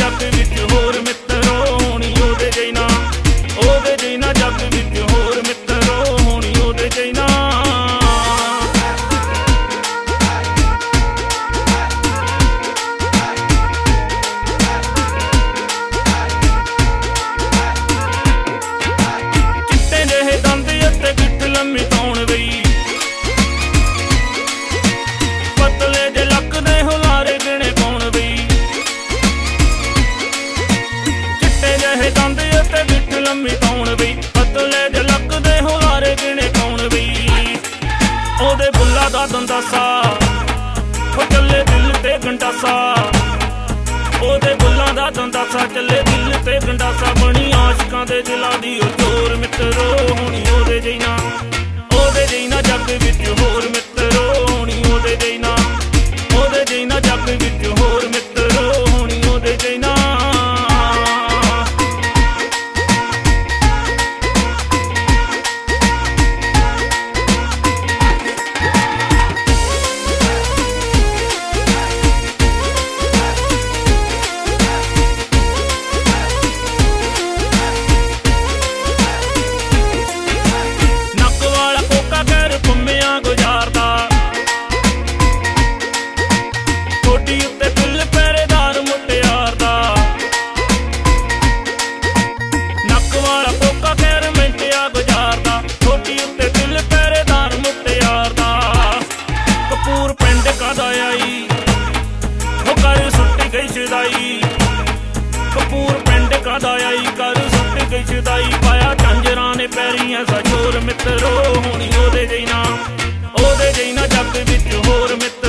जग विच होर मित्रो होनी ओदे जैना, ओदे जैना जग विच होर मित्रो होनी ओदे जैना। चिट्टे जिहे दंद अते गिट्ठ लम्मी तौण वई, पतले जे लक दे हुलारे गिणे कौन वई। चिट्टे जिहे दंद अते गिट्ठ लम्मी तौण वई, पतले जे लक दे हुलारे गिणे कौन वई। ओदे बुल्ला दा दंदासा ओ चले दिल ते गंडासा, ओदे बुल्ला दा दंदासा चले दिल ते गंडासा। बनी आशिकां दे दिलां दी ओ चोर मित्रो होनी ओदे जैना, ओदे जैना जग विच होर मित्रो होनी ओदे जैना, ओदे जैना जग विच होर मित्रो होनी ओदे जैना। कपूर पिंड कादा आई कर सुट गई छदाई, पाया झांजरां ने पैरियां सा चोर मित्रो होनी ओदे जैना, ओदे जैना जग विच होर मित्र।